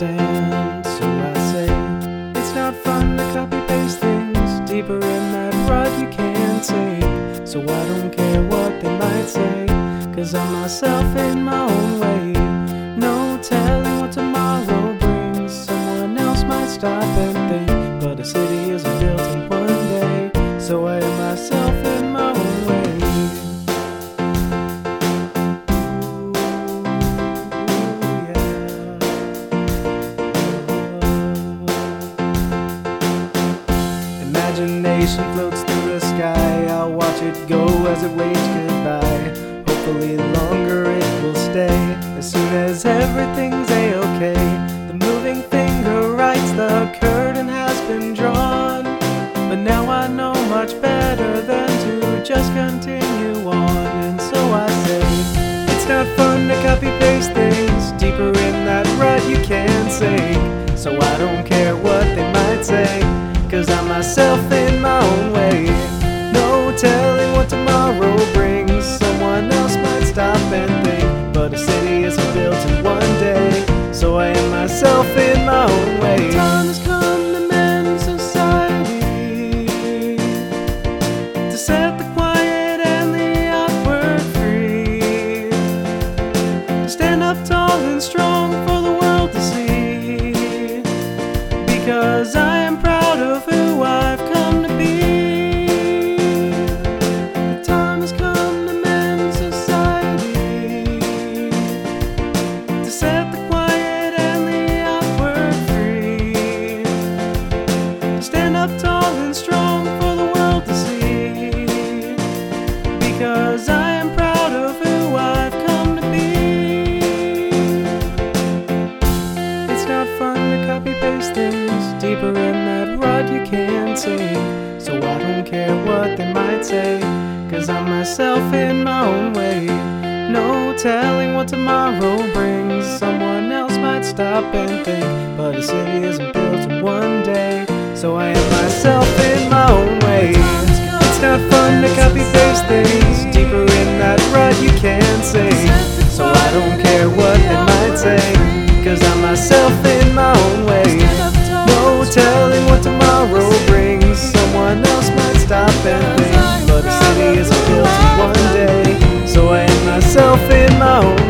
understand. So I say, it's not fun to copy paste things deeper in that rut you can't see. So I don't care what they might say, 'cause I'm myself in my own way. No telling what tomorrow brings. Someone else might stop and think, but a city isn't built in one day. So I am myself in my own way. Imagination floats through the sky. I'll watch it go as it waves goodbye. Hopefully longer it will stay. As soon as everything's a-okay, the moving finger writes the curtain has been drawn. But now I know much better than to just continue on. And so I say, it's not fun to copy paste things deeper in that rut you can't see. So I don't care what they might say, 'cause I'm myself in my own way. No telling what tomorrow brings. Someone else might stop and think, but a city isn't built in one day. So I am myself in my own way. Time has come to mend society, to set the quiet and the awkward free, to stand up tall and strong for the world to see, because I am proud of who I've come to be. The time has come to mend society, to set the quiet and the awkward free, to stand up tall and strong for the world to see, because I am proud of who I've come to be. It's not fun to copy paste things deeper in that rut you can't see. So I don't care what they might say, 'cause I'm myself in my own way. No telling what tomorrow brings. Someone else might stop and think, but a city isn't built in one day. So I am myself in my own way. It's not fun to copy paste things deeper in that rut you can't see. So I don't care what they might say, 'cause I'm myself in my own way. No telling what tomorrow brings. Someone else might stop and think, but a city isn't built in one day. So I am myself in my own